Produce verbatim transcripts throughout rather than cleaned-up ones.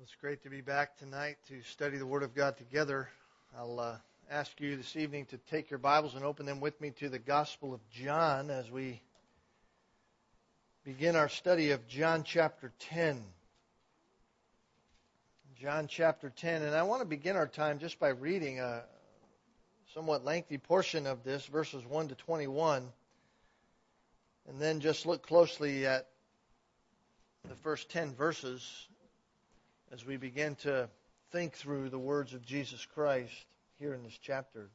It's great to be back tonight to study the Word of God together. I'll uh, ask you this evening to take your Bibles and open them with me to the Gospel of John as we begin our study of John chapter ten. John chapter ten, and I want to begin our time just by reading a somewhat lengthy portion of this, verses one to twenty-one, and then just look closely at the first ten verses as we begin to think through the words of Jesus Christ here in this chapter.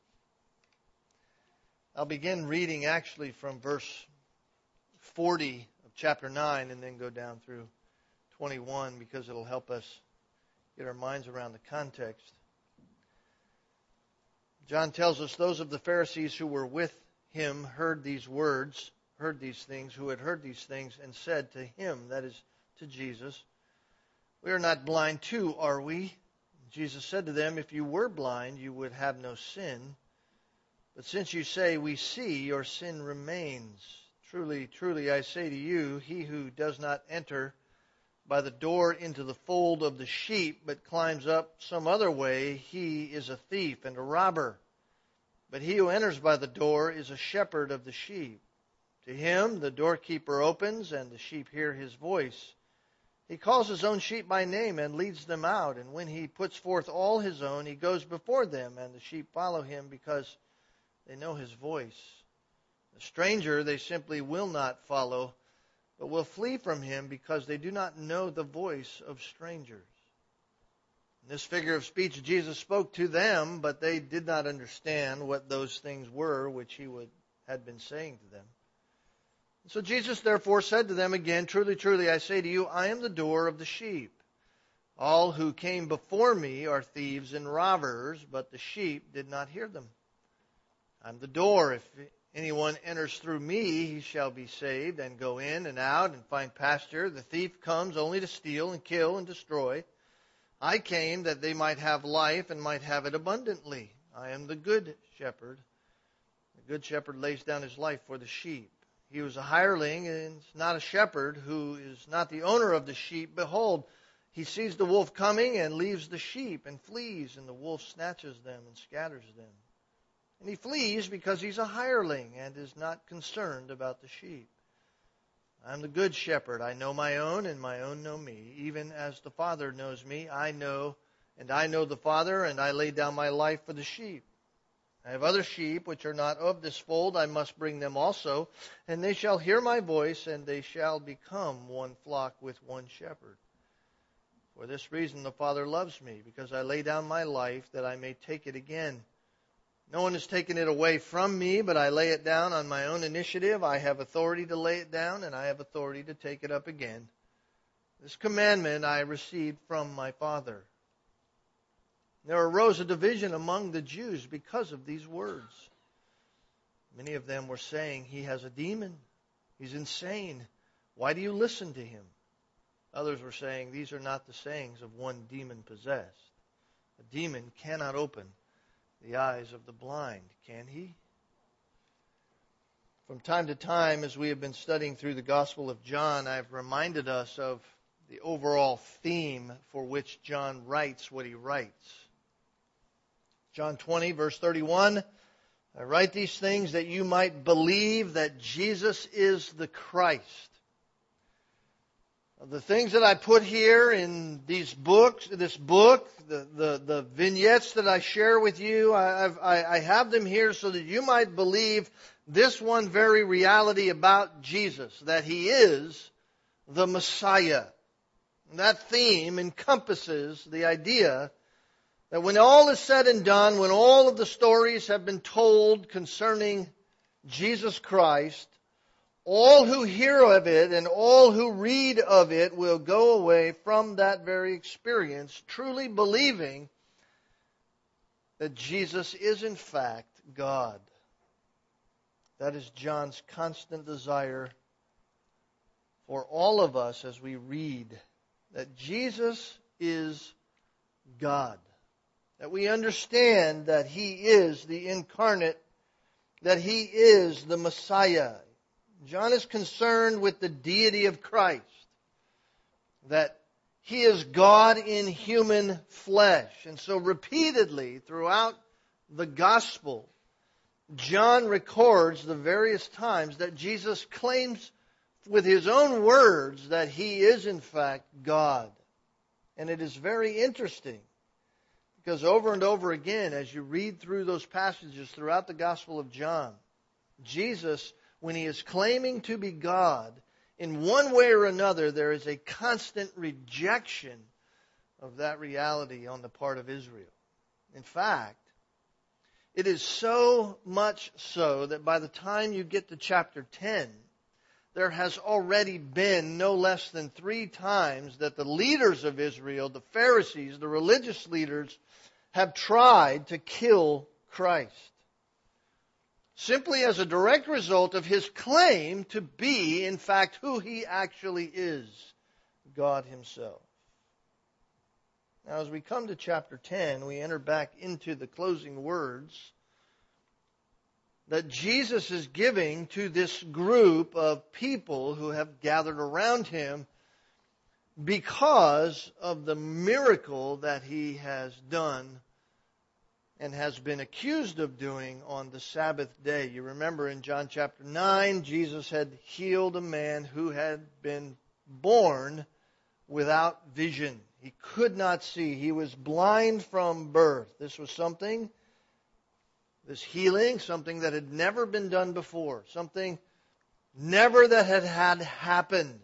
I'll begin reading actually from verse forty of chapter nine and then go down through twenty-one because it'll help us get our minds around the context. John tells us those of the Pharisees who were with him heard these words, heard these things, who had heard these things, and said to him, that is, to Jesus, "We are not blind too, are we?" Jesus said to them, "If you were blind, you would have no sin. But since you say, 'We see,' your sin remains. Truly, truly, I say to you, he who does not enter by the door into the fold of the sheep, but climbs up some other way, he is a thief and a robber. But he who enters by the door is a shepherd of the sheep. To him the doorkeeper opens, and the sheep hear his voice. He calls his own sheep by name and leads them out. And when he puts forth all his own, he goes before them, and the sheep follow him because they know his voice. The stranger they simply will not follow, but will flee from him because they do not know the voice of strangers." In this figure of speech Jesus spoke to them, but they did not understand what those things were which he would, had been saying to them. So Jesus therefore said to them again, "Truly, truly, I say to you, I am the door of the sheep. All who came before me are thieves and robbers, but the sheep did not hear them. I am the door. If anyone enters through me, he shall be saved and go in and out and find pasture. The thief comes only to steal and kill and destroy. I came that they might have life and might have it abundantly. I am the good shepherd. The good shepherd lays down his life for the sheep. He who is a hireling and is not a shepherd, who is not the owner of the sheep, behold, he sees the wolf coming and leaves the sheep and flees, and the wolf snatches them and scatters them. And he flees because he's a hireling and is not concerned about the sheep. I am the good shepherd. I know my own, and my own know me. Even as the Father knows me, I know, and I know the Father, and I lay down my life for the sheep. I have other sheep which are not of this fold. I must bring them also, and they shall hear my voice, and they shall become one flock with one shepherd. For this reason the Father loves me, because I lay down my life that I may take it again. No one has taken it away from me, but I lay it down on my own initiative. I have authority to lay it down, and I have authority to take it up again. This commandment I received from my Father." There arose a division among the Jews because of these words. Many of them were saying, "He has a demon. He's insane. Why do you listen to him?" Others were saying, "These are not the sayings of one demon-possessed. A demon cannot open the eyes of the blind, can he?" From time to time, as we have been studying through the Gospel of John, I've reminded us of the overall theme for which John writes what he writes. John twenty, verse thirty-one, "I write these things that you might believe that Jesus is the Christ." The things that I put here in these books, this book, the, the, the vignettes that I share with you, I, I've, I, I have them here so that you might believe this one very reality about Jesus, that He is the Messiah. And that theme encompasses the idea that when all is said and done, when all of the stories have been told concerning Jesus Christ, all who hear of it and all who read of it will go away from that very experience truly believing that Jesus is in fact God. That is John's constant desire for all of us as we read that Jesus is God. That we understand that He is the incarnate, that He is the Messiah. John is concerned with the deity of Christ. That He is God in human flesh. And so repeatedly throughout the gospel, John records the various times that Jesus claims with his own words that he is in fact God. And it is very interesting because over and over again, as you read through those passages throughout the Gospel of John, Jesus, when he is claiming to be God, in one way or another, there is a constant rejection of that reality on the part of Israel. In fact, it is so much so that by the time you get to chapter ten, there has already been no less than three times that the leaders of Israel, the Pharisees, the religious leaders, have tried to kill Christ. Simply as a direct result of his claim to be, in fact, who he actually is, God himself. Now, as we come to chapter ten, we enter back into the closing words that Jesus is giving to this group of people who have gathered around him because of the miracle that he has done and has been accused of doing on the Sabbath day. You remember in John chapter nine, Jesus had healed a man who had been born without vision. He could not see. He was blind from birth. This was something, this healing, something that had never been done before. Something never that had had happened.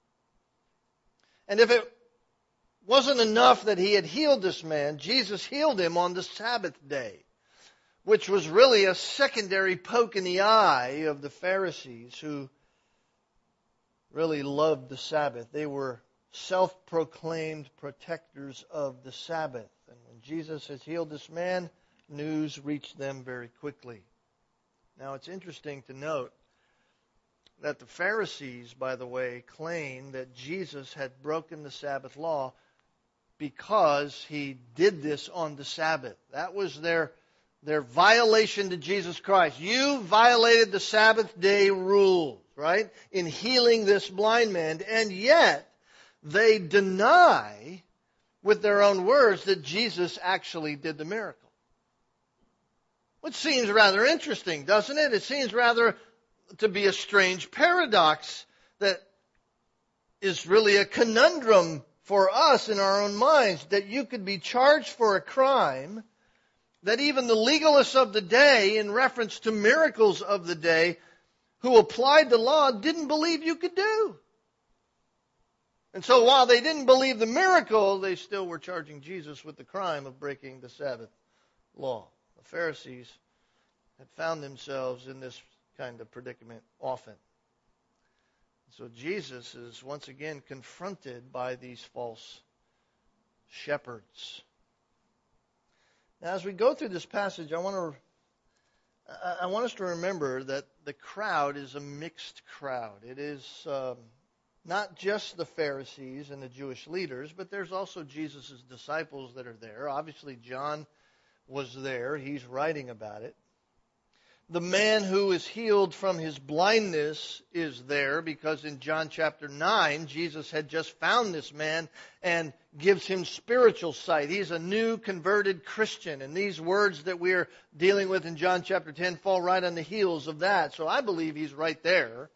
And if it wasn't enough that he had healed this man, Jesus healed him on the Sabbath day, which was really a secondary poke in the eye of the Pharisees who really loved the Sabbath. They were self-proclaimed protectors of the Sabbath. And when Jesus has healed this man, news reached them very quickly. Now, it's interesting to note that the Pharisees, by the way, claim that Jesus had broken the Sabbath law because he did this on the Sabbath. That was their, their violation to Jesus Christ. You violated the Sabbath day rules, right, in healing this blind man, and yet they deny with their own words that Jesus actually did the miracle. Which seems rather interesting, doesn't it? It seems rather to be a strange paradox that is really a conundrum for us in our own minds, that you could be charged for a crime that even the legalists of the day, in reference to miracles of the day, who applied the law, didn't believe you could do. And so while they didn't believe the miracle, they still were charging Jesus with the crime of breaking the Sabbath law. The Pharisees had found themselves in this kind of predicament often. So Jesus is once again confronted by these false shepherds. Now, as we go through this passage, I want to I want us to remember that the crowd is a mixed crowd. It is um, not just the Pharisees and the Jewish leaders, but there's also Jesus' disciples that are there. Obviously, John was there. He's writing about it. The man who is healed from his blindness is there because in John chapter nine, Jesus had just found this man and gives him spiritual sight. He's a new converted Christian. And these words that we're dealing with in John chapter ten fall right on the heels of that. So I believe he's right there.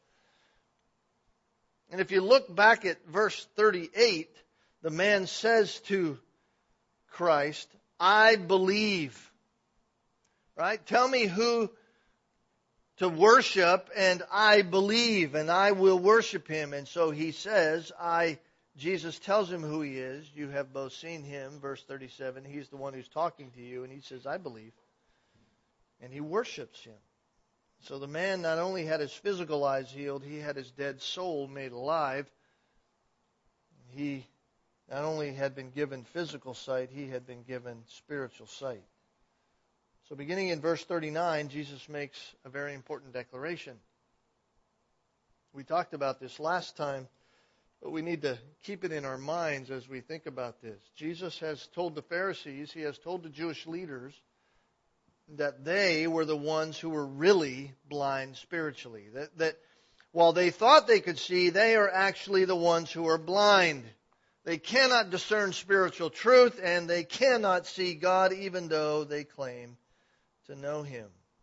And if you look back at verse thirty-eight, the man says to Christ, I believe. Right? Tell me who to worship, and I believe, and I will worship him. And so he says, I, Jesus tells him who he is. You have both seen him, verse thirty-seven. He's the one who's talking to you, and he says, I believe. And he worships him. So the man not only had his physical eyes healed, he had his dead soul made alive. He not only had been given physical sight, he had been given spiritual sight. So beginning in verse thirty-nine, Jesus makes a very important declaration. We talked about this last time, but we need to keep it in our minds as we think about this. Jesus has told the Pharisees, he has told the Jewish leaders, that they were the ones who were really blind spiritually. That, that while they thought they could see, they are actually the ones who are blind. They cannot discern spiritual truth, and they cannot see God even though they claim to know Him.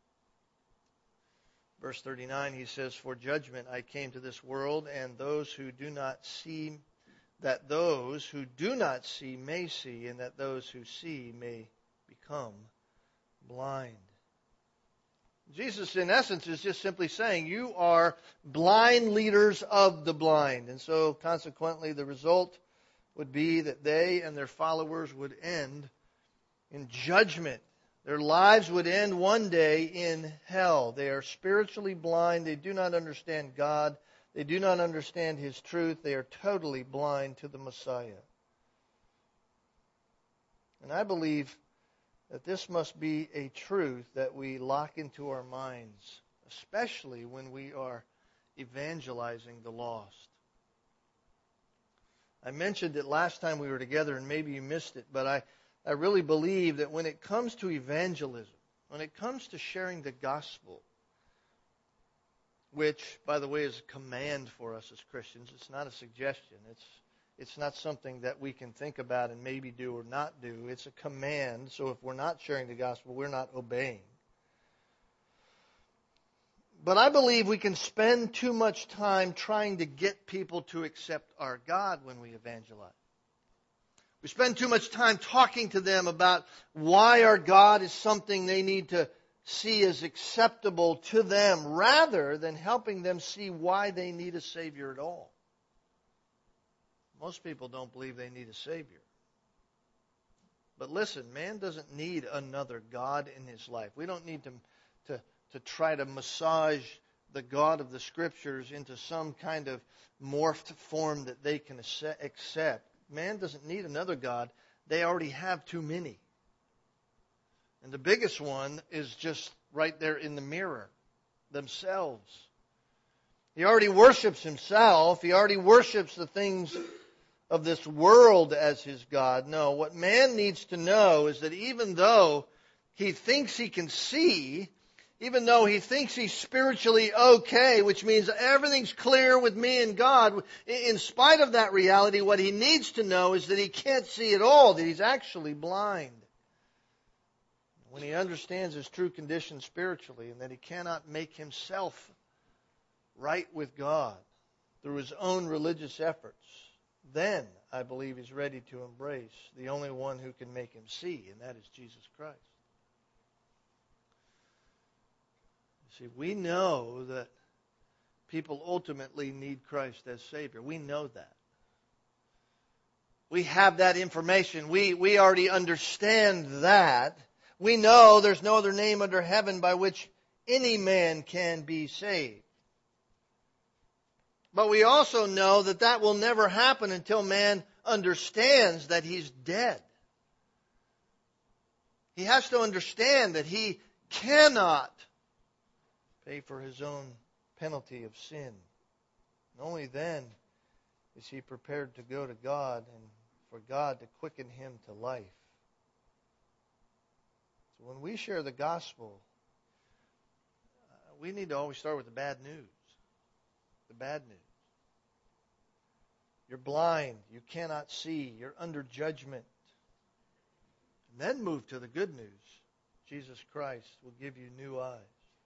Verse thirty-nine, he says, "For judgment I came to this world, and those who do not see, that those who do not see may see, and that those who see may become blind." Jesus, in essence, is just simply saying, you are blind leaders of the blind. And so, consequently, the result would be that they and their followers would end in judgment. Their lives would end one day in hell. They are spiritually blind. They do not understand God. They do not understand His truth. They are totally blind to the Messiah. And I believe that this must be a truth that we lock into our minds, especially when we are evangelizing the lost. I mentioned it last time we were together, and maybe you missed it, but I, I really believe that when it comes to evangelism, when it comes to sharing the gospel, which, by the way, is a command for us as Christians, it's not a suggestion. It's It's not something that we can think about and maybe do or not do. It's a command. So if we're not sharing the gospel, we're not obeying. But I believe we can spend too much time trying to get people to accept our God when we evangelize. We spend too much time talking to them about why our God is something they need to see as acceptable to them, rather than helping them see why they need a Savior at all. Most people don't believe they need a Savior. But listen, man doesn't need another God in his life. We don't need to, to, to try to massage the God of the Scriptures into some kind of morphed form that they can accept. Man doesn't need another God. They already have too many. And the biggest one is just right there in the mirror, themselves. He already worships himself. He already worships the things of this world as his God. No, what man needs to know is that even though he thinks he can see, even though he thinks he's spiritually okay, which means everything's clear with me and God, in spite of that reality, what he needs to know is that he can't see at all, that he's actually blind. When he understands his true condition spiritually, and that he cannot make himself right with God through his own religious efforts, then I believe he's ready to embrace the only one who can make him see, and that is Jesus Christ. You see, we know that people ultimately need Christ as Savior. We know that. We have that information. We, we already understand that. We know there's no other name under heaven by which any man can be saved. But we also know that that will never happen until man understands that he's dead. He has to understand that he cannot pay for his own penalty of sin. And only then is he prepared to go to God and for God to quicken him to life. So when we share the gospel, uh, we need to always start with the bad news. The bad news. You're blind. You cannot see. You're under judgment. And then move to the good news. Jesus Christ will give you new eyes.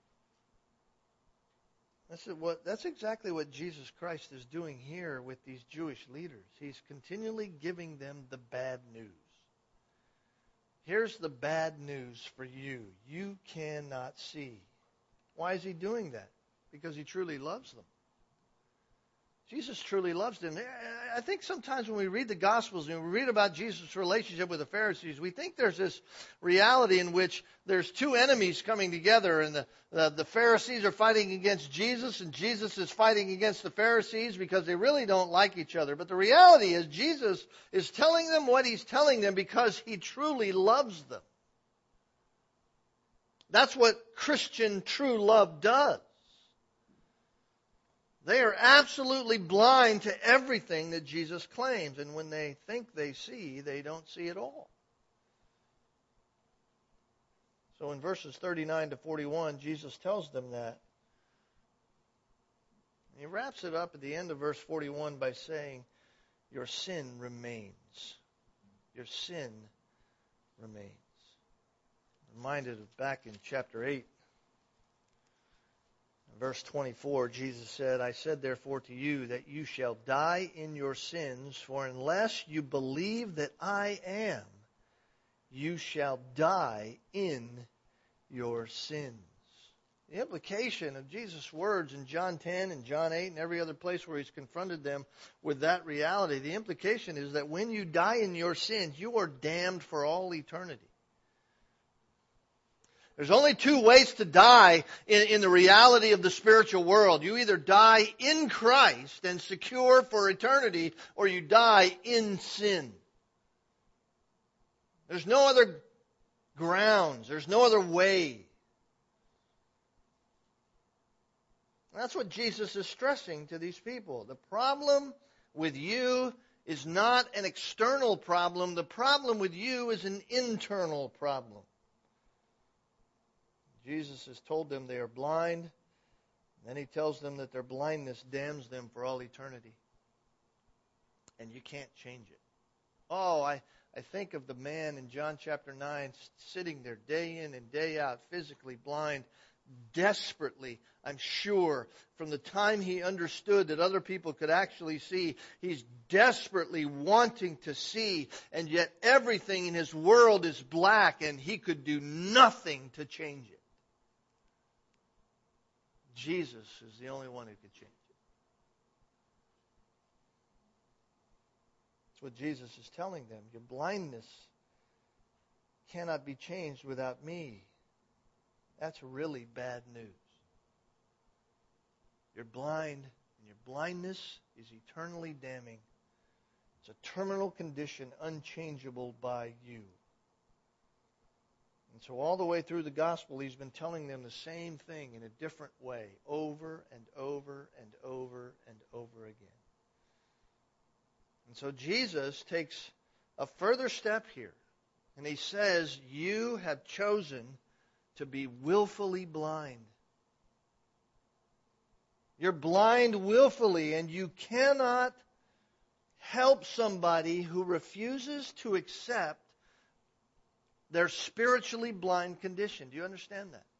That's what, that's exactly what Jesus Christ is doing here with these Jewish leaders. He's continually giving them the bad news. Here's the bad news for you. You cannot see. Why is he doing that? Because he truly loves them. Jesus truly loves them. I think sometimes when we read the Gospels and we read about Jesus' relationship with the Pharisees, we think there's this reality in which there's two enemies coming together, and the, the, the Pharisees are fighting against Jesus, and Jesus is fighting against the Pharisees because they really don't like each other. But the reality is Jesus is telling them what he's telling them because he truly loves them. That's what Christian true love does. They are absolutely blind to everything that Jesus claims. And when they think they see, they don't see at all. So in verses thirty-nine to forty-one, Jesus tells them that. He wraps it up at the end of verse forty-one by saying, your sin remains. Your sin remains. I'm reminded of back in chapter eight, verse twenty-four, Jesus said, I said therefore to you that you shall die in your sins, for unless you believe that I am, you shall die in your sins. The implication of Jesus' words in John ten and John eight and every other place where he's confronted them with that reality, the implication is that when you die in your sins, you are damned for all eternity. There's only two ways to die in, in the reality of the spiritual world. You either die in Christ and secure for eternity, or you die in sin. There's no other grounds. There's no other way. That's what Jesus is stressing to these people. The problem with you is not an external problem. The problem with you is an internal problem. Jesus has told them they are blind. And then he tells them that their blindness damns them for all eternity. And you can't change it. Oh, I, I think of the man in John chapter nine sitting there day in and day out, physically blind, desperately, I'm sure, from the time he understood that other people could actually see, he's desperately wanting to see, and yet everything in his world is black, and he could do nothing to change it. Jesus is the only one who could change it. That's what Jesus is telling them. Your blindness cannot be changed without me. That's really bad news. You're blind, and your blindness is eternally damning. It's a terminal condition unchangeable by you. And so all the way through the gospel, he's been telling them the same thing in a different way, over and over and over and over again. And so Jesus takes a further step here, and he says, you have chosen to be willfully blind. You're blind willfully, and you cannot help somebody who refuses to accept their spiritually blind condition. Do you understand that?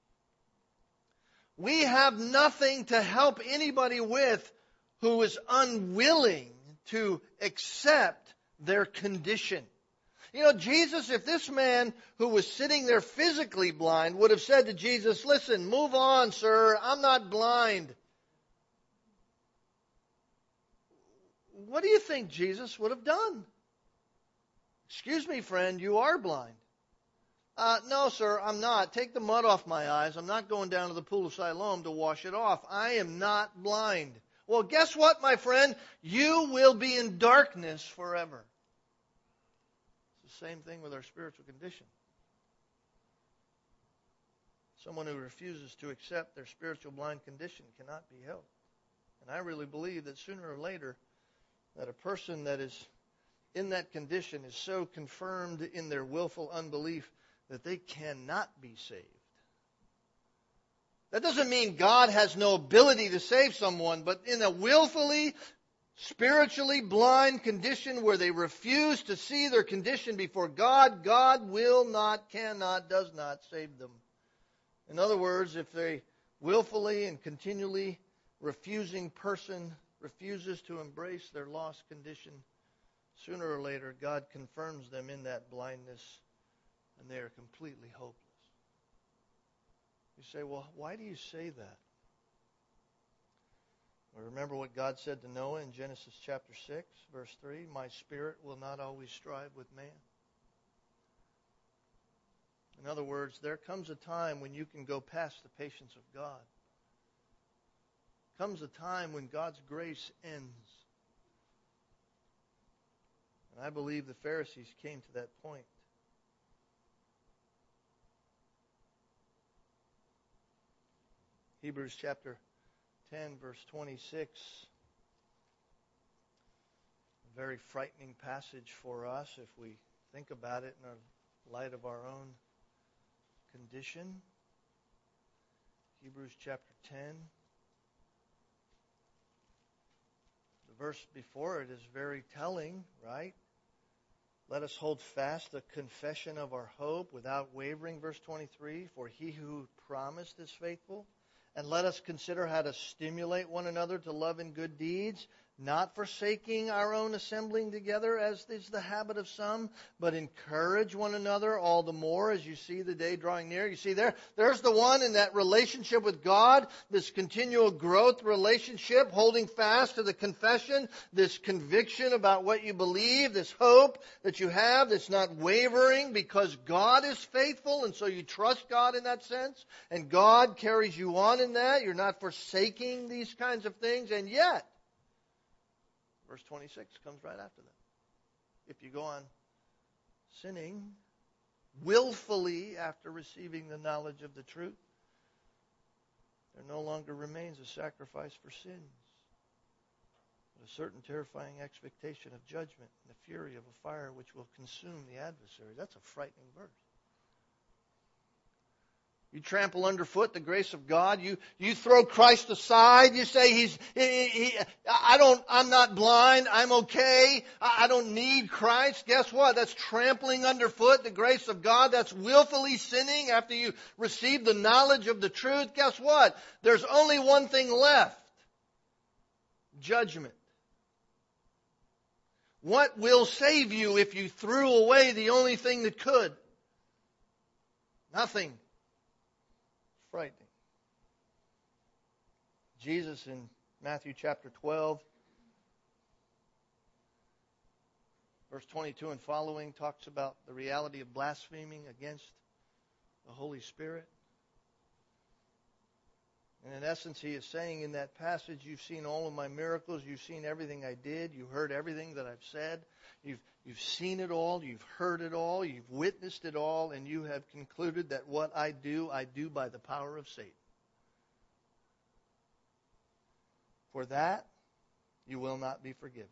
We have nothing to help anybody with who is unwilling to accept their condition. You know, Jesus, if this man who was sitting there physically blind would have said to Jesus, listen, move on, sir, I'm not blind. What do you think Jesus would have done? Excuse me, friend, you are blind. Uh, no, sir, I'm not. Take the mud off my eyes. I'm not going down to the pool of Siloam to wash it off. I am not blind. Well, guess what, my friend? You will be in darkness forever. It's the same thing with our spiritual condition. Someone who refuses to accept their spiritual blind condition cannot be helped. And I really believe that sooner or later, that a person that is in that condition is so confirmed in their willful unbelief that they cannot be saved. That doesn't mean God has no ability to save someone, but in a willfully, spiritually blind condition where they refuse to see their condition before God, God will not, cannot, does not save them. In other words, if they willfully and continually refusing person refuses to embrace their lost condition, sooner or later God confirms them in that blindness and they are completely hopeless. You say, well, why do you say that? Well, remember what God said to Noah in Genesis chapter six, verse three, my spirit will not always strive with man. In other words, there comes a time when you can go past the patience of God. Comes a time when God's grace ends. And I believe the Pharisees came to that point. Hebrews chapter ten, verse twenty-six. A very frightening passage for us if we think about it in the light of our own condition. Hebrews chapter ten. The verse before it is very telling, right? Let us hold fast the confession of our hope without wavering, verse twenty-three, for he who promised is faithful. And let us consider how to stimulate one another to love and good deeds, not forsaking our own assembling together, as is the habit of some, but encourage one another all the more as you see the day drawing near. You see, there, there's the one in that relationship with God, this continual growth relationship, holding fast to the confession, this conviction about what you believe, this hope that you have that's not wavering because God is faithful, and so you trust God in that sense, and God carries you on in that. You're not forsaking these kinds of things, and yet, verse twenty-six comes right after that. If you go on sinning willfully after receiving the knowledge of the truth, there no longer remains a sacrifice for sins, but a certain terrifying expectation of judgment and the fury of a fire which will consume the adversary. That's a frightening verse. You trample underfoot the grace of God. You you throw Christ aside. You say he's he, he, I don't I'm not blind. I'm okay. I, I don't need Christ. Guess what? That's trampling underfoot the grace of God. That's willfully sinning after you receive the knowledge of the truth. Guess what? There's only one thing left. Judgment. What will save you if you threw away the only thing that could? Nothing. Frightening. Jesus in Matthew chapter twelve, verse twenty-two and following, talks about the reality of blaspheming against the Holy Spirit. And in essence, he is saying in that passage, you've seen all of my miracles, you've seen everything I did, you heard everything that I've said, you've You've seen it all, you've heard it all, you've witnessed it all, and you have concluded that what I do, I do by the power of Satan. For that, you will not be forgiven.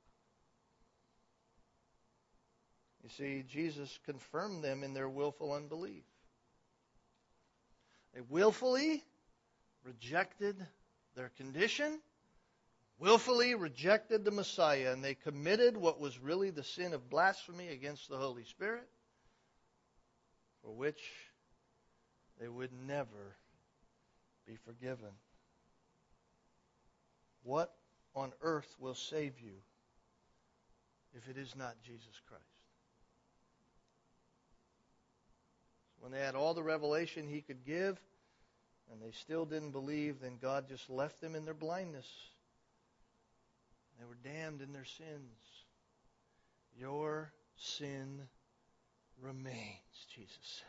You see, Jesus confirmed them in their willful unbelief. They willfully rejected their condition, willfully rejected the Messiah, and they committed what was really the sin of blasphemy against the Holy Spirit, for which they would never be forgiven. What on earth will save you if it is not Jesus Christ? When they had all the revelation he could give, and they still didn't believe, then God just left them in their blindness. They were damned in their sins. Your sin remains, Jesus said.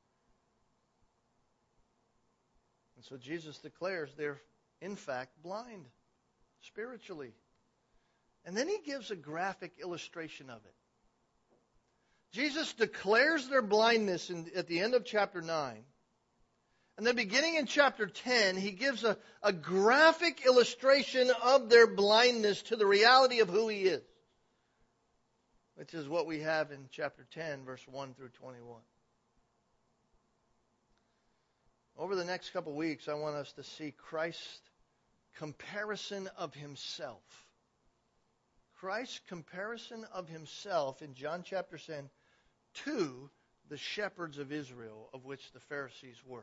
And so Jesus declares they're, in fact, blind spiritually. And then he gives a graphic illustration of it. Jesus declares their blindness in, at the end of chapter nine. And then beginning in chapter ten, he gives a, a graphic illustration of their blindness to the reality of who he is, which is what we have in chapter ten, verse one through twenty-one. Over the next couple weeks, I want us to see Christ's comparison of himself. Christ's comparison of himself in John chapter ten to the shepherds of Israel, of which the Pharisees were.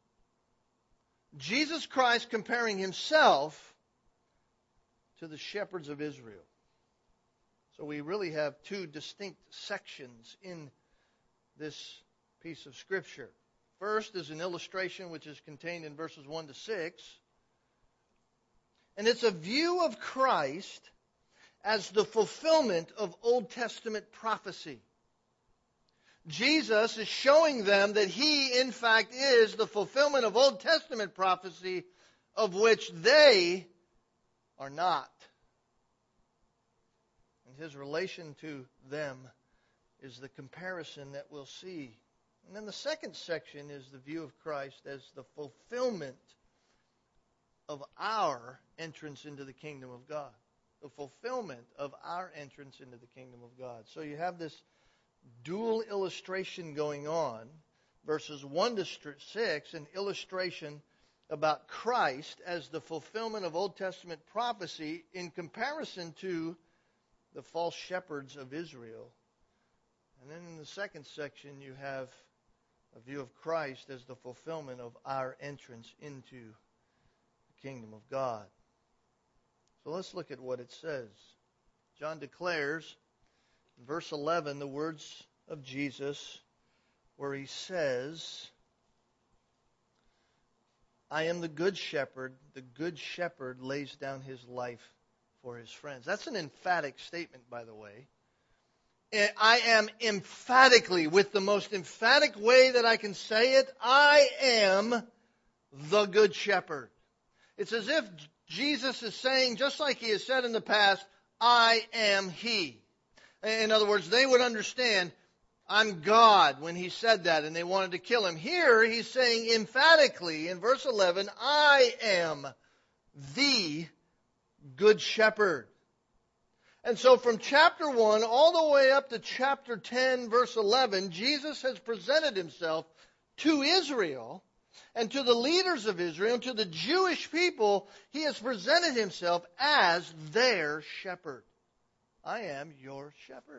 Jesus Christ comparing himself to the shepherds of Israel. So we really have two distinct sections in this piece of Scripture. First is an illustration which is contained in verses one to six. And it's a view of Christ as the fulfillment of Old Testament prophecy. Jesus is showing them that he, in fact, is the fulfillment of Old Testament prophecy of which they are not. And his relation to them is the comparison that we'll see. And then the second section is the view of Christ as the fulfillment of our entrance into the kingdom of God. The fulfillment of our entrance into the kingdom of God. So you have this dual illustration going on, verses one to six, an illustration about Christ as the fulfillment of Old Testament prophecy in comparison to the false shepherds of Israel. And then in the second section, you have a view of Christ as the fulfillment of our entrance into the kingdom of God. So let's look at what it says. John declares in verse eleven the words of Jesus where he says, I am the good shepherd. The good shepherd lays down his life for his friends. That's an emphatic statement, by the way. I am emphatically, with the most emphatic way that I can say it, I am the good shepherd. It's as if Jesus is saying, just like he has said in the past, I am he. In other words, they would understand, I'm God, when he said that, and they wanted to kill him. Here, he's saying emphatically in verse eleven, I am the good shepherd. And so from chapter one all the way up to chapter ten, verse eleven, Jesus has presented himself to Israel and to the leaders of Israel and to the Jewish people. He has presented himself as their shepherd. I am your shepherd.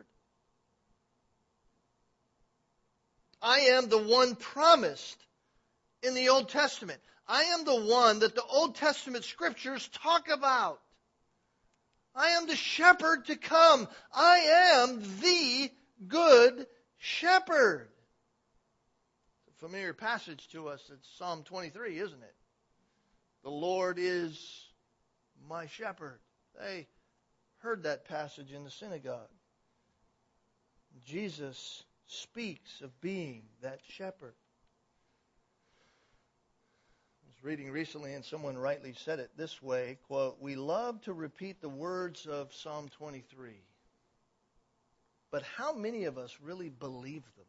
I am the one promised in the Old Testament. I am the one that the Old Testament scriptures talk about. I am the shepherd to come. I am the good shepherd. It's a familiar passage to us. It's Psalm twenty-three, isn't it? The Lord is my shepherd. They heard that passage in the synagogue. Jesus speaks of being that shepherd. I was reading recently, and someone rightly said it this way, quote, we love to repeat the words of Psalm twenty-three, but how many of us really believe them?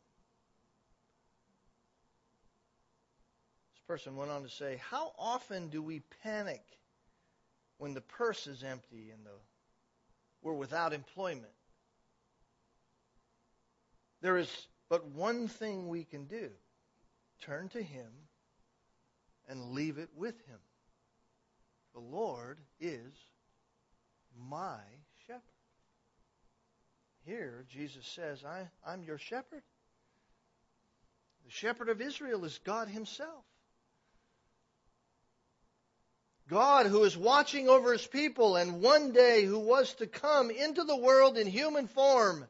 This person went on to say, how often do we panic when the purse is empty and the, we're without employment? There is but one thing we can do. Turn to him and leave it with him. The Lord is my shepherd. Here, Jesus says, I, I'm your shepherd. The shepherd of Israel is God himself. God who is watching over his people and one day who was to come into the world in human form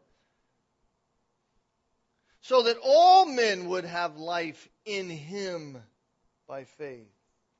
so that all men would have life in him by faith.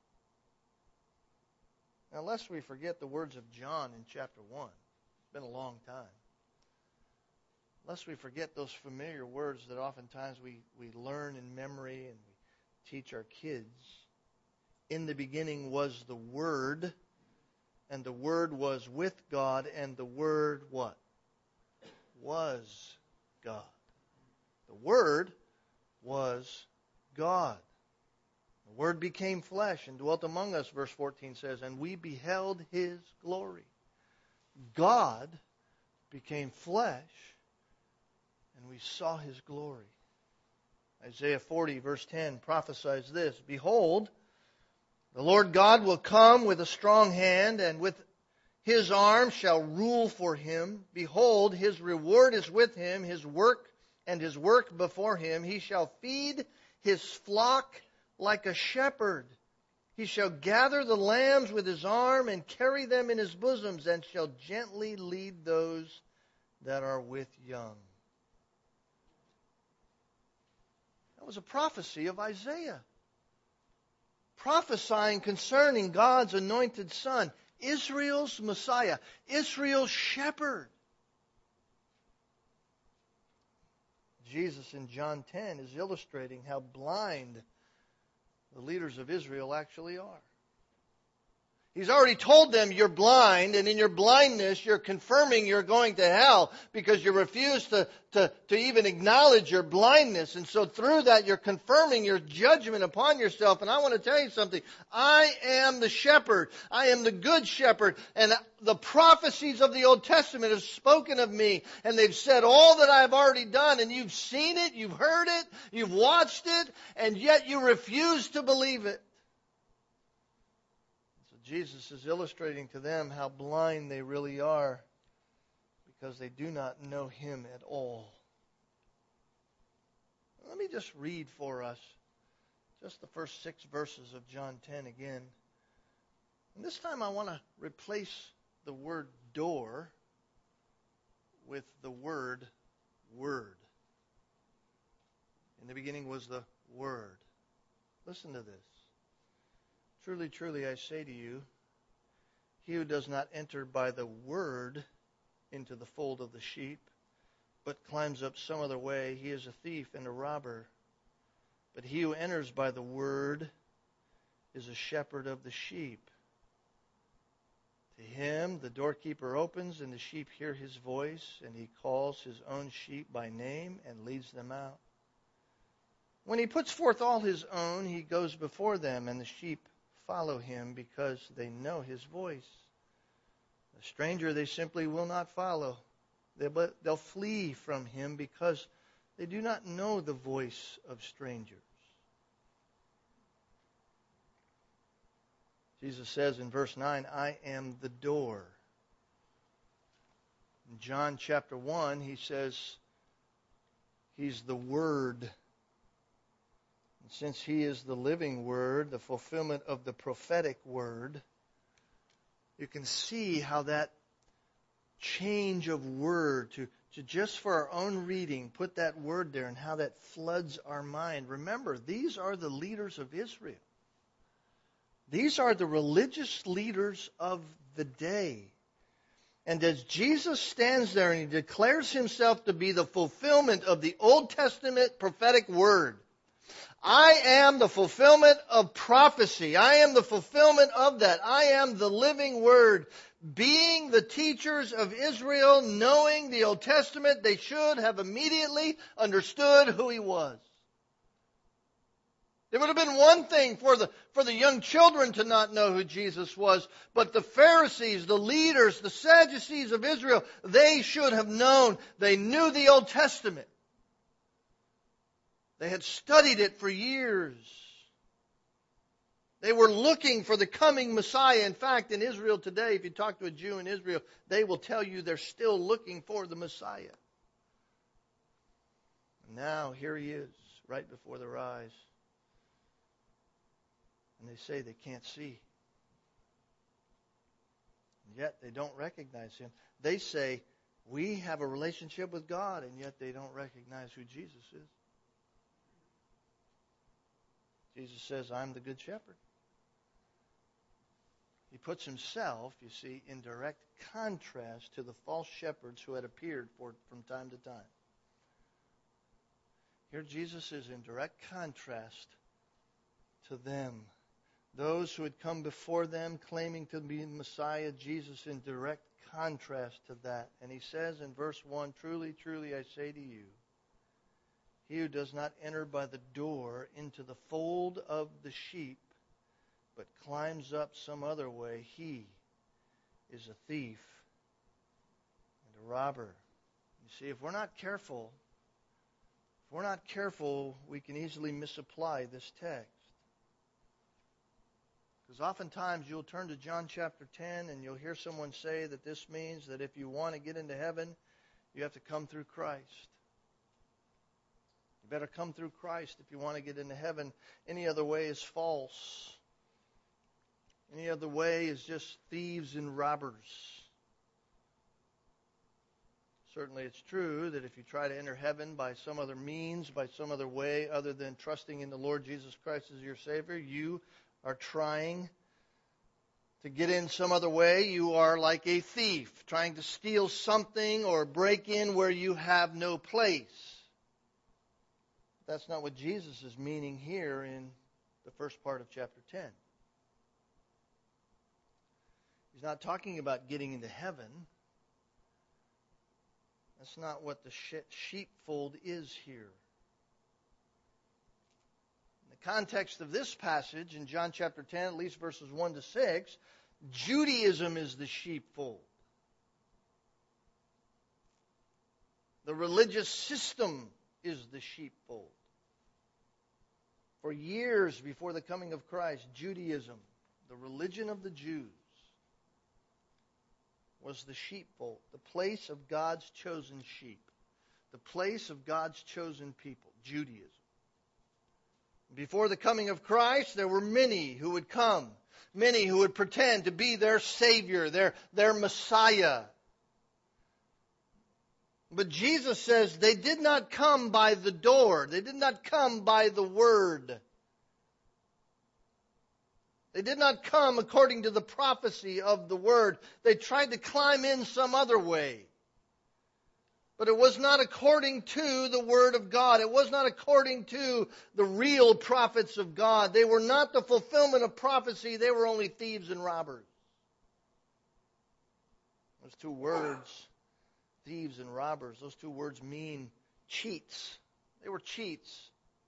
Now, lest we forget the words of John in chapter one. It's been a long time. Lest we forget those familiar words that oftentimes we, we learn in memory and we teach our kids. In the beginning was the Word, and the Word was with God, and the Word what? Was God. The Word was God. The Word became flesh and dwelt among us, verse fourteen says, and we beheld his glory. God became flesh, and we saw his glory. Isaiah forty, verse ten, prophesies this, behold, the Lord God will come with a strong hand, and with his arm shall rule for him. Behold, his reward is with him, his work and his work before him. He shall feed his flock like a shepherd. He shall gather the lambs with his arm and carry them in his bosoms, and shall gently lead those that are with young. That was a prophecy of Isaiah, prophesying concerning God's anointed Son, Israel's Messiah, Israel's shepherd. Jesus in John ten is illustrating how blind the leaders of Israel actually are. He's already told them you're blind, and in your blindness you're confirming you're going to hell because you refuse to, to, to even acknowledge your blindness. And so through that you're confirming your judgment upon yourself. And I want to tell you something. I am the shepherd. I am the good shepherd. And the prophecies of the Old Testament have spoken of me. And they've said all that I've already done. And you've seen it, you've heard it, you've watched it, and yet you refuse to believe it. Jesus is illustrating to them how blind they really are because they do not know Him at all. Let me just read for us just the first six verses of John ten again. And this time I want to replace the word door with the word word. In the beginning was the Word. Listen to this. Truly, truly, I say to you, he who does not enter by the word into the fold of the sheep, but climbs up some other way, he is a thief and a robber. But he who enters by the word is a shepherd of the sheep. To him the doorkeeper opens, and the sheep hear his voice, and he calls his own sheep by name and leads them out. When he puts forth all his own, he goes before them, and the sheep follow him because they know his voice. A stranger they simply will not follow. They'll, they'll flee from him because they do not know the voice of strangers. Jesus says in verse nine, I am the door. In John chapter one, he says he's the Word. And since he is the living Word, the fulfillment of the prophetic word, you can see how that change of word to, to just for our own reading, put that word there and how that floods our mind. Remember, these are the leaders of Israel. These are the religious leaders of the day. And as Jesus stands there and he declares himself to be the fulfillment of the Old Testament prophetic word, I am the fulfillment of prophecy. I am the fulfillment of that. I am the living Word. Being the teachers of Israel, knowing the Old Testament, they should have immediately understood who He was. It would have been one thing for the, for the young children to not know who Jesus was, but the Pharisees, the leaders, the Sadducees of Israel, they should have known. They knew the Old Testament. They had studied it for years. They were looking for the coming Messiah. In fact, in Israel today, if you talk to a Jew in Israel, they will tell you they're still looking for the Messiah. And now, here He is, right before their eyes. And they say they can't see. And yet, they don't recognize Him. They say, we have a relationship with God, and yet they don't recognize who Jesus is. Jesus says, I'm the good shepherd. He puts himself, you see, in direct contrast to the false shepherds who had appeared for, from time to time. Here Jesus is in direct contrast to them. Those who had come before them claiming to be the Messiah, Jesus in direct contrast to that. And he says in verse one, truly, truly, I say to you, he who does not enter by the door into the fold of the sheep, but climbs up some other way, he is a thief and a robber. You see, if we're not careful, if we're not careful, we can easily misapply this text. Because oftentimes you'll turn to John chapter ten and you'll hear someone say that this means that if you want to get into heaven, you have to come through Christ. You better come through Christ if you want to get into heaven. Any other way is false. Any other way is just thieves and robbers. Certainly it's true that if you try to enter heaven by some other means, by some other way other than trusting in the Lord Jesus Christ as your Savior, you are trying to get in some other way. You are like a thief trying to steal something or break in where you have no place. That's not what Jesus is meaning here in the first part of chapter ten. He's not talking about getting into heaven. That's not what the sheepfold is here. In the context of this passage in John chapter ten, at least verses one to six, Judaism is the sheepfold. The religious system is the sheepfold. For years before the coming of Christ, Judaism, the religion of the Jews, was the sheepfold, the place of God's chosen sheep, the place of God's chosen people, Judaism. Before the coming of Christ, there were many who would come, many who would pretend to be their Savior, their, their Messiah. But Jesus says they did not come by the door. They did not come by the Word. They did not come according to the prophecy of the Word. They tried to climb in some other way. But it was not according to the Word of God. It was not according to the real prophets of God. They were not the fulfillment of prophecy. They were only thieves and robbers. Those two words, thieves and robbers, those two words mean cheats. They were cheats.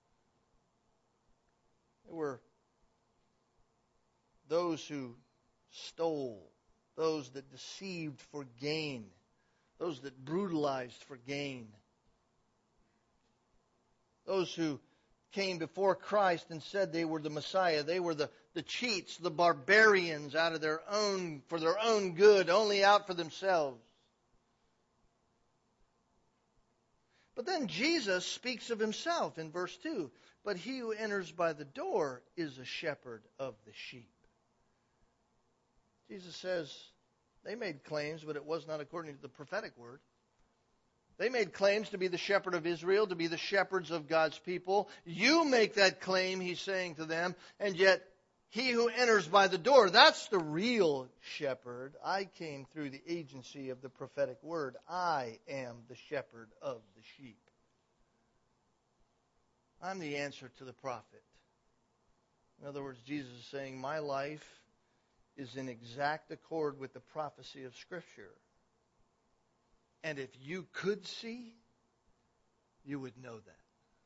They were those who stole, those that deceived for gain, those that brutalized for gain, those who came before Christ and said they were the Messiah. They were the, the cheats, the barbarians out of their own, for their own good, only out for themselves. But then Jesus speaks of himself in verse two. But he who enters by the door is a shepherd of the sheep. Jesus says they made claims, but it was not according to the prophetic word. They made claims to be the shepherd of Israel, to be the shepherds of God's people. You make that claim, he's saying to them, and yet he who enters by the door, that's the real shepherd. I came through the agency of the prophetic word. I am the shepherd of the sheep. I'm the answer to the prophet. In other words, Jesus is saying, my life is in exact accord with the prophecy of Scripture. And if you could see, you would know that.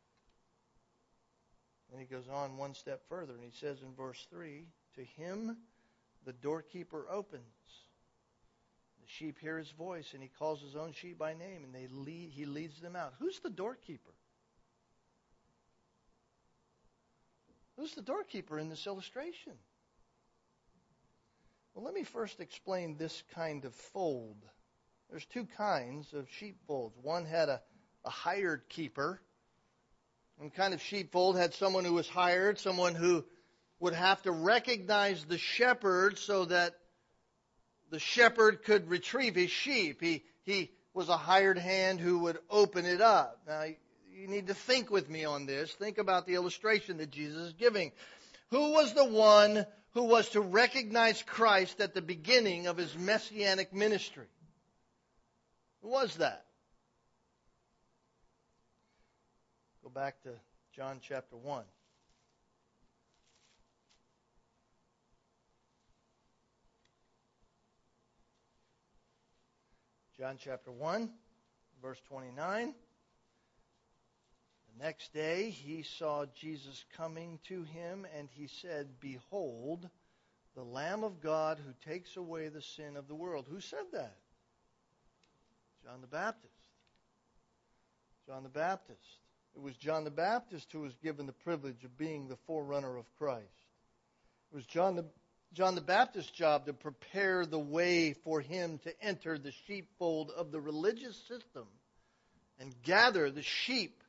And he goes on one step further, and he says in verse three, to him the doorkeeper opens. The sheep hear his voice, and he calls his own sheep by name, and they lead, he leads them out. Who's the doorkeeper? Who's the doorkeeper in this illustration? Well, let me first explain this kind of fold. There's two kinds of sheepfolds. One had a, a hired keeper. One kind of sheepfold had someone who was hired, someone who would have to recognize the shepherd so that the shepherd could retrieve his sheep. He, he was a hired hand who would open it up. Now, you need to think with me on this. Think about the illustration that Jesus is giving. Who was the one who was to recognize Christ at the beginning of his messianic ministry? Who was that? Go back to John chapter one. John chapter one, verse twenty-nine. The next day he saw Jesus coming to him, and he said, behold, the Lamb of God who takes away the sin of the world. Who said that? John the Baptist. John the Baptist. It was John the Baptist who was given the privilege of being the forerunner of Christ. It was John the, John the Baptist's job to prepare the way for him to enter the sheepfold of the religious system and gather the sheep.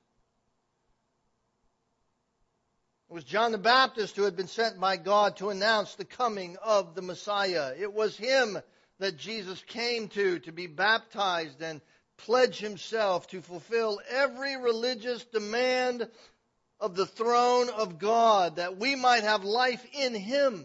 It was John the Baptist who had been sent by God to announce the coming of the Messiah. It was him that Jesus came to, to be baptized and pledge himself to fulfill every religious demand of the throne of God, that we might have life in him.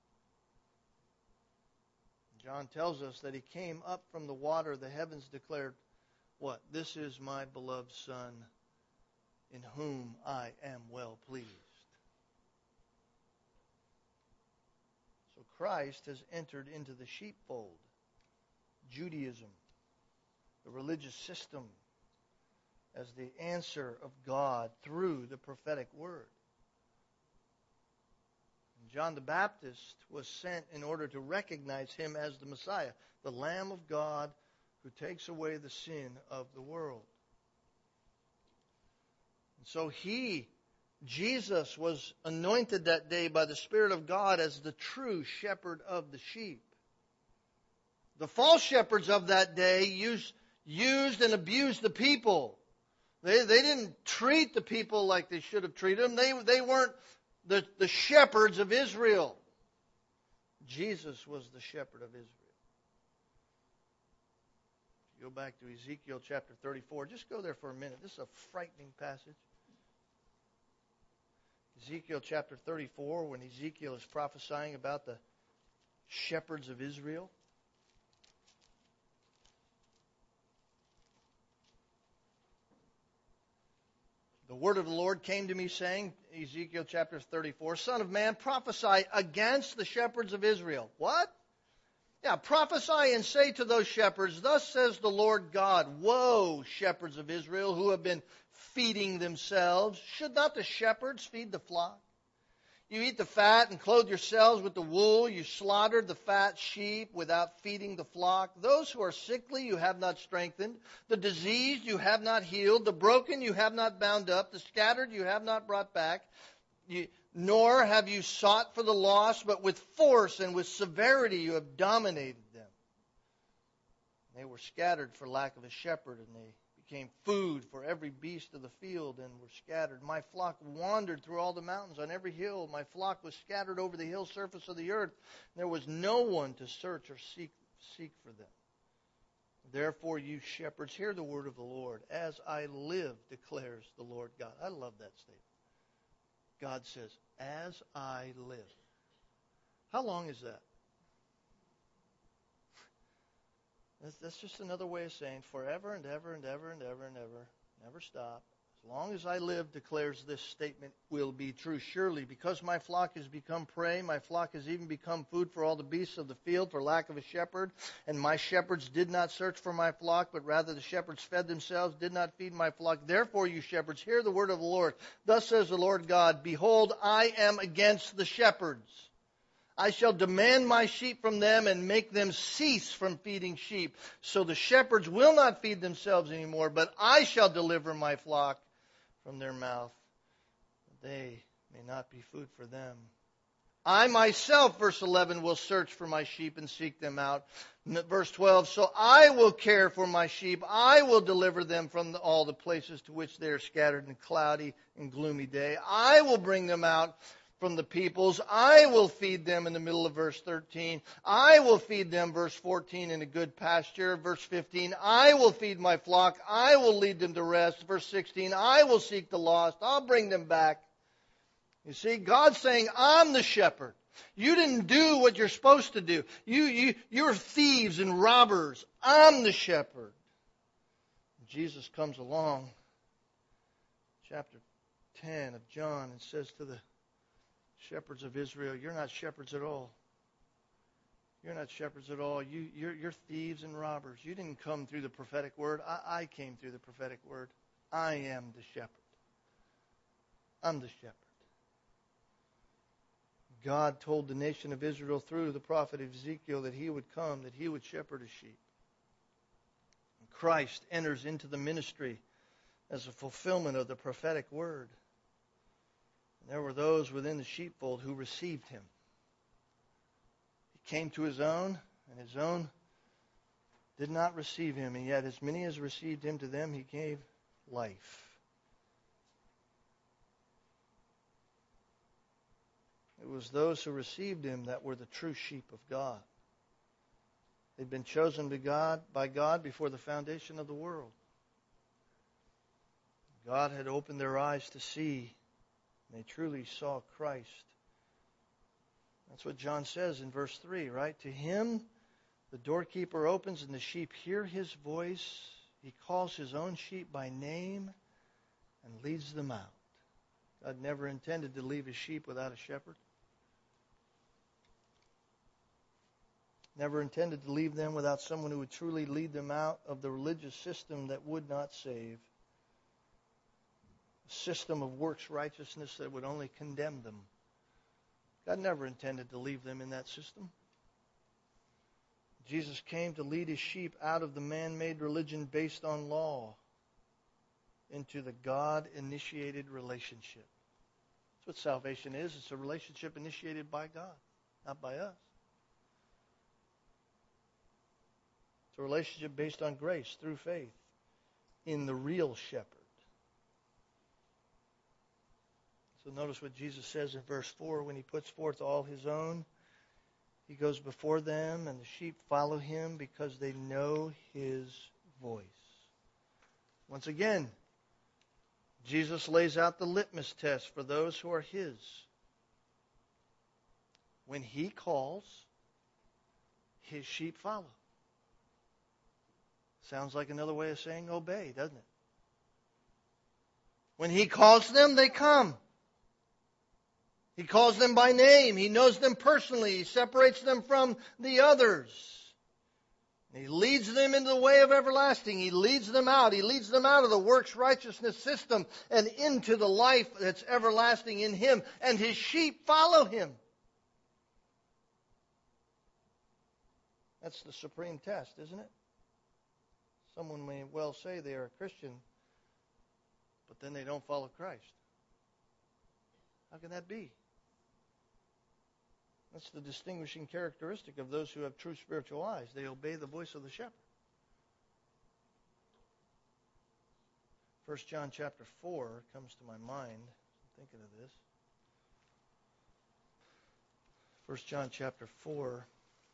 John tells us that he came up from the water. The heavens declared, what? This is my beloved Son, in whom I am well pleased. So Christ has entered into the sheepfold. Judaism, the religious system, as the answer of God through the prophetic word. And John the Baptist was sent in order to recognize him as the Messiah, the Lamb of God who takes away the sin of the world. And so he Jesus was anointed that day by the Spirit of God as the true shepherd of the sheep. The false shepherds of that day used, used and abused the people. They, they didn't treat the people like they should have treated them. They, they weren't the, the shepherds of Israel. Jesus was the shepherd of Israel. Go back to Ezekiel chapter thirty-four. Just go there for a minute. This is a frightening passage. Ezekiel chapter thirty-four, when Ezekiel is prophesying about the shepherds of Israel. The word of the Lord came to me saying, Ezekiel chapter thirty-four, Son of man, prophesy against the shepherds of Israel. What? Yeah, prophesy and say to those shepherds, thus says the Lord God, woe, shepherds of Israel who have been feeding themselves. Should not the shepherds feed the flock? You eat the fat and clothe yourselves with the wool. You slaughtered the fat sheep without feeding the flock. Those who are sickly you have not strengthened. The diseased you have not healed. The broken you have not bound up. The scattered you have not brought back. You, nor have you sought for the lost, but with force and with severity you have dominated them. They were scattered for lack of a shepherd, and they became food for every beast of the field and were scattered. My flock wandered through all the mountains on every hill. My flock was scattered over the hill surface of the earth. There was no one to search or seek, seek for them. Therefore, you shepherds, hear the word of the Lord. As I live, declares the Lord God. I love that statement. God says, as I live. How long is that? That's, that's just another way of saying forever and ever and ever and ever and ever. Never stop. As long as I live, declares this statement, will be true. Surely, because my flock has become prey, my flock has even become food for all the beasts of the field for lack of a shepherd. And my shepherds did not search for my flock, but rather the shepherds fed themselves, did not feed my flock. Therefore, you shepherds, hear the word of the Lord. Thus says the Lord God, behold, I am against the shepherds. I shall demand my sheep from them and make them cease from feeding sheep. So the shepherds will not feed themselves anymore, but I shall deliver my flock from their mouth. They may not be food for them. I myself, verse eleven, will search for my sheep and seek them out. Verse twelve, so I will care for my sheep. I will deliver them from the, all the places to which they are scattered in a cloudy and gloomy day. I will bring them out from the peoples. I will feed them in the middle of verse thirteen. I will feed them, verse fourteen, in a good pasture. Verse fifteen, I will feed my flock. I will lead them to rest. Verse sixteen, I will seek the lost. I'll bring them back. You see, God's saying, I'm the shepherd. You didn't do what you're supposed to do. You, you, you're thieves and robbers. I'm the shepherd. Jesus comes along, chapter ten of John, and says to the shepherds of Israel, you're not shepherds at all. You're not shepherds at all. You, you're, you're thieves and robbers. You didn't come through the prophetic word. I, I came through the prophetic word. I am the shepherd. I'm the shepherd. God told the nation of Israel through the prophet Ezekiel that he would come, that he would shepherd his sheep. And Christ enters into the ministry as a fulfillment of the prophetic word. There were those within the sheepfold who received him. He came to his own, and his own did not receive him. And yet as many as received him, to them he gave life. It was those who received him that were the true sheep of God. They'd been chosen by God, by God before the foundation of the world. God had opened their eyes to see. They truly saw Christ. That's what John says in verse three, right? To him the doorkeeper opens and the sheep hear his voice. He calls his own sheep by name and leads them out. God never intended to leave his sheep without a shepherd. Never intended to leave them without someone who would truly lead them out of the religious system that would not save. A system of works righteousness that would only condemn them. God never intended to leave them in that system. Jesus came to lead his sheep out of the man-made religion based on law into the God-initiated relationship. That's what salvation is. It's a relationship initiated by God, not by us. It's a relationship based on grace through faith in the real shepherd. So notice what Jesus says in verse four, when he puts forth all his own, he goes before them, and the sheep follow him because they know his voice. Once again, Jesus lays out the litmus test for those who are his. When he calls, his sheep follow. Sounds like another way of saying obey, doesn't it? When he calls them, they come. He calls them by name. He knows them personally. He separates them from the others. He leads them into the way of everlasting. He leads them out. He leads them out of the works righteousness system and into the life that's everlasting in him. And his sheep follow him. That's the supreme test, isn't it? Someone may well say they are a Christian, but then they don't follow Christ. How can that be? That's the distinguishing characteristic of those who have true spiritual eyes. They obey the voice of the shepherd. First John chapter four comes to my mind. I'm thinking of this. First John chapter four,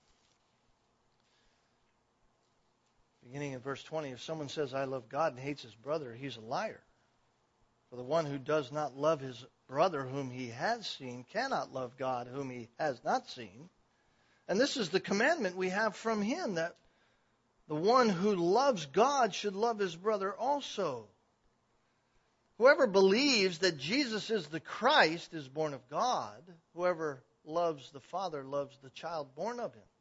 beginning in verse twenty. If someone says, I love God, and hates his brother, he's a liar. For the one who does not love his brother whom he has seen cannot love God whom he has not seen. And this is the commandment we have from him, that the one who loves God should love his brother also. Whoever believes that Jesus is the Christ is born of God. Whoever loves the Father loves the child born of him.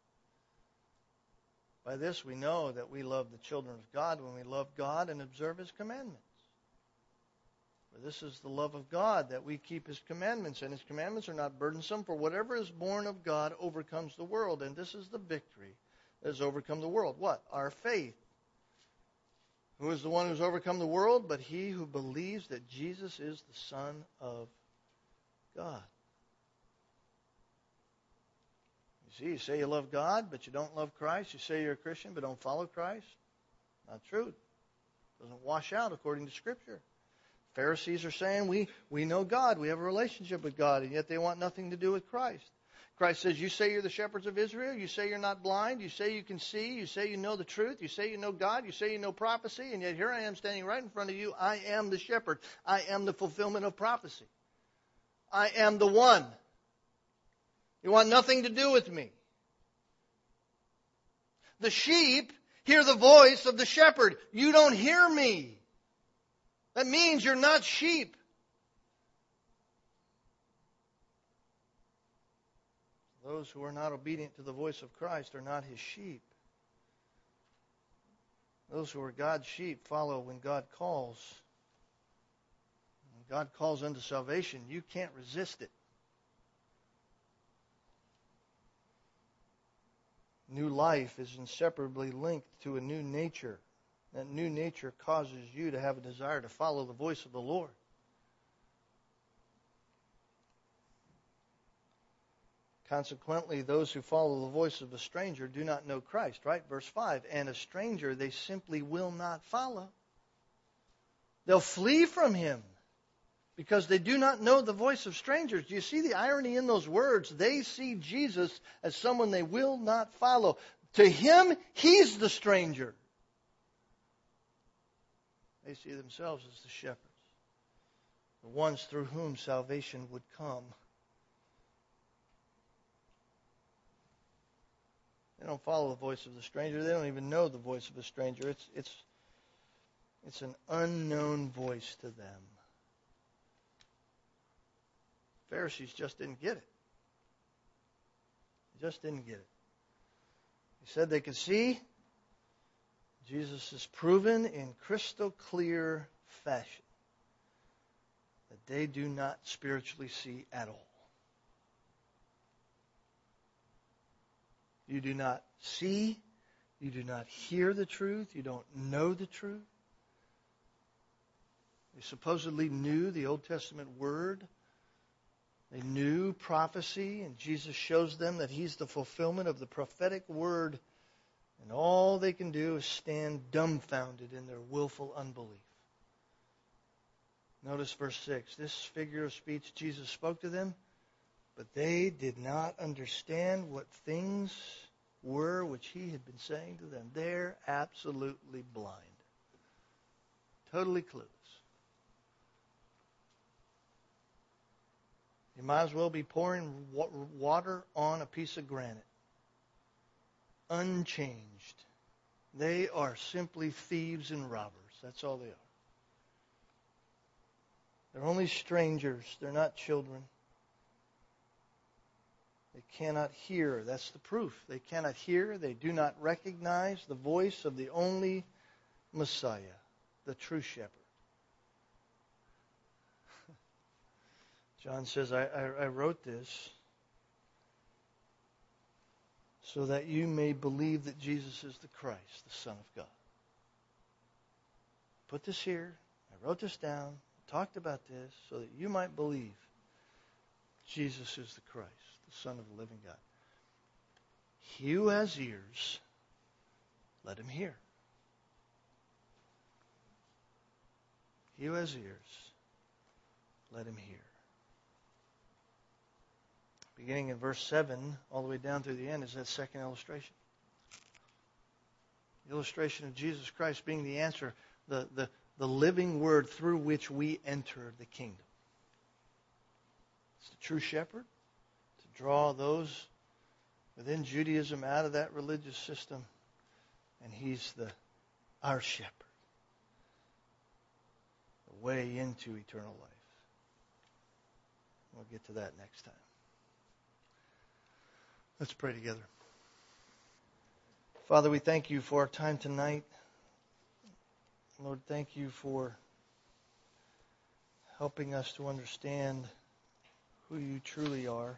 By this we know that we love the children of God when we love God and observe his commandments. For this is the love of God, that we keep his commandments, and his commandments are not burdensome, for whatever is born of God overcomes the world. And this is the victory that has overcome the world. What? Our faith. Who is the one who's overcome the world? But he who believes that Jesus is the Son of God. You see, you say you love God, but you don't love Christ. You say you're a Christian, but don't follow Christ. Not true. It doesn't wash out according to Scripture. Pharisees are saying, we, we know God, we have a relationship with God, and yet they want nothing to do with Christ. Christ says, you say you're the shepherds of Israel, you say you're not blind, you say you can see, you say you know the truth, you say you know God, you say you know prophecy, and yet here I am standing right in front of you. I am the shepherd. I am the fulfillment of prophecy. I am the one. You want nothing to do with me. The sheep hear the voice of the shepherd. You don't hear me. That means you're not sheep. Those who are not obedient to the voice of Christ are not his sheep. Those who are God's sheep follow when God calls. When God calls unto salvation, you can't resist it. New life is inseparably linked to a new nature. That new nature causes you to have a desire to follow the voice of the Lord. Consequently, those who follow the voice of a stranger do not know Christ, right? Verse five, and a stranger they simply will not follow. They'll flee from him because they do not know the voice of strangers. Do you see the irony in those words? They see Jesus as someone they will not follow. To him, he's the stranger. They see themselves as the shepherds, the ones through whom salvation would come. They don't follow the voice of the stranger. They don't even know the voice of a stranger. It's, it's, it's an unknown voice to them. Pharisees just didn't get it. They just didn't get it. They said they could see. Jesus has proven in crystal clear fashion that they do not spiritually see at all. You do not see, you do not hear the truth, you don't know the truth. They supposedly knew the Old Testament word They knew prophecy, and Jesus shows them that He's the fulfillment of the prophetic word, and all they can do is stand dumbfounded in their willful unbelief. Notice verse six. This figure of speech Jesus spoke to them, but they did not understand what things were which He had been saying to them. They're absolutely blind. Totally clueless. You might as well be pouring water on a piece of granite. Unchanged. They are simply thieves and robbers. That's all they are. They're only strangers. They're not children. They cannot hear. That's the proof. They cannot hear. They do not recognize the voice of the only Messiah, the true shepherd. John says, I, I, I wrote this so that you may believe that Jesus is the Christ, the Son of God. Put this here. I wrote this down. Talked about this so that you might believe Jesus is the Christ, the Son of the living God. He who has ears, let him hear. He who has ears, let him hear. Beginning in verse seven, all the way down through the end, is that second illustration. The illustration of Jesus Christ being the answer, the, the, the living word through which we enter the kingdom. It's the true shepherd to draw those within Judaism out of that religious system. And He's the our shepherd. The way into eternal life. We'll get to that next time. Let's pray together. Father, we thank You for our time tonight. Lord, thank You for helping us to understand who You truly are.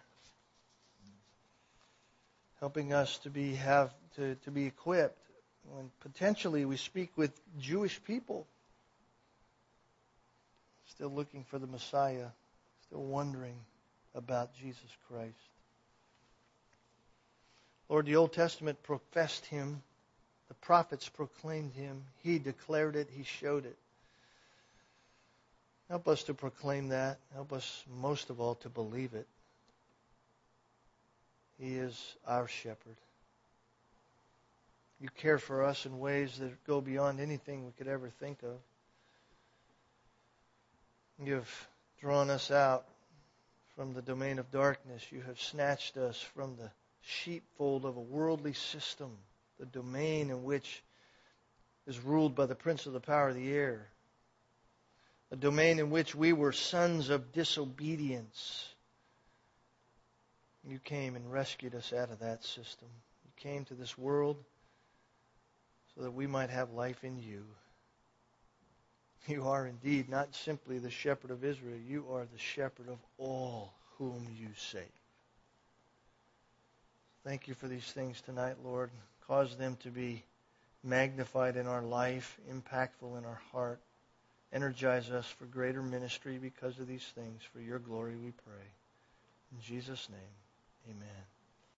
Helping us to be have to, to be equipped when potentially we speak with Jewish people. Still looking for the Messiah. Still wondering about Jesus Christ. Lord, the Old Testament professed Him. The prophets proclaimed Him. He declared it. He showed it. Help us to proclaim that. Help us, most of all, to believe it. He is our shepherd. You care for us in ways that go beyond anything we could ever think of. You have drawn us out from the domain of darkness. You have snatched us from the sheepfold of a worldly system, the domain in which is ruled by the prince of the power of the air, a domain in which we were sons of disobedience. You came and rescued us out of that system. You came to this world so that we might have life in You. You are indeed not simply the shepherd of Israel. You are the shepherd of all whom You save. Thank You for these things tonight, Lord. Cause them to be magnified in our life, impactful in our heart. Energize us for greater ministry because of these things. For Your glory we pray. In Jesus' name, amen.